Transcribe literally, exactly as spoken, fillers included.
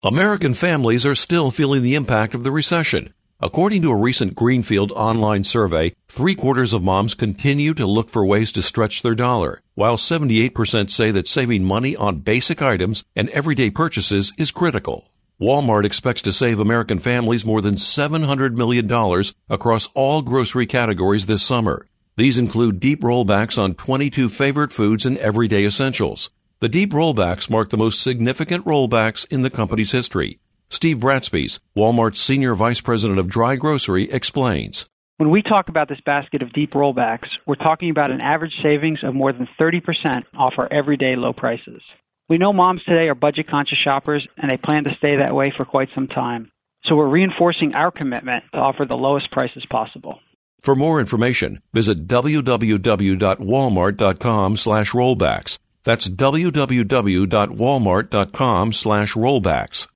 American families are still feeling the impact of the recession. According to a recent Greenfield online survey, three-quarters of moms continue to look for ways to stretch their dollar, while seventy-eight percent say that saving money on basic items and everyday purchases is critical. Walmart expects to save American families more than seven hundred million dollars across all grocery categories this summer. These include deep rollbacks on twenty-two favorite foods and everyday essentials. The deep rollbacks mark the most significant rollbacks in the company's history. Steve Bratsby's, Walmart's Senior Vice President of Dry Grocery, explains. When we talk about this basket of deep rollbacks, we're talking about an average savings of more than thirty percent off our everyday low prices. We know moms today are budget-conscious shoppers, and they plan to stay that way for quite some time. So we're reinforcing our commitment to offer the lowest prices possible. For more information, visit w w w dot walmart dot com slash rollbacks. That's w w w dot walmart dot com slash rollbacks.